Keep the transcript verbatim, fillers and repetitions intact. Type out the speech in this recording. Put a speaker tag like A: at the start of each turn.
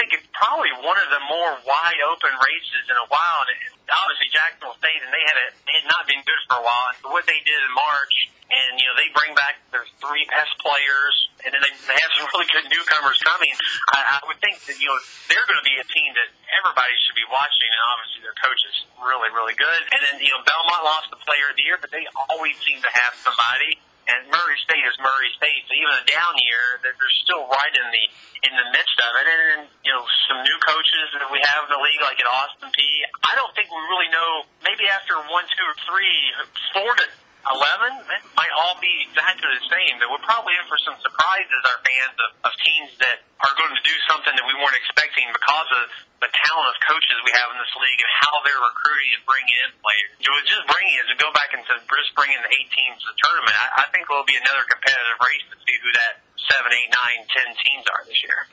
A: think it's probably one of the more wide open races in a while. And it, obviously Jacksonville State, and they had a, they had not been good for a while. And so what they did in March, and you know they bring back their three best players, and then they, they have some really good newcomers coming. I, I would think that you know they're going to be a team that everybody should be watching, and obviously their coach is really really good. And then you know Belmont lost the Player of the Year, but they always seem to have somebody. And Murray State is Murray State, so even a down year, they're, they're still right in the in the midst of it. And then, you know, some new coaches that we have in the league, like at Austin Peay. I don't think we really know. Maybe after one, two, or three, four to eleven, it might all be exactly the same. But we're probably in for some surprises, our fans, of, of teams that are going to do something that we weren't expecting because of the talent of coaches we have in this league and how they're recruiting and bringing in players. You know, just bringing, as we go back into just bringing the eight teams to the tournament, I, I think it will be another competitive race to see who that seven, eight, nine, ten teams are this year.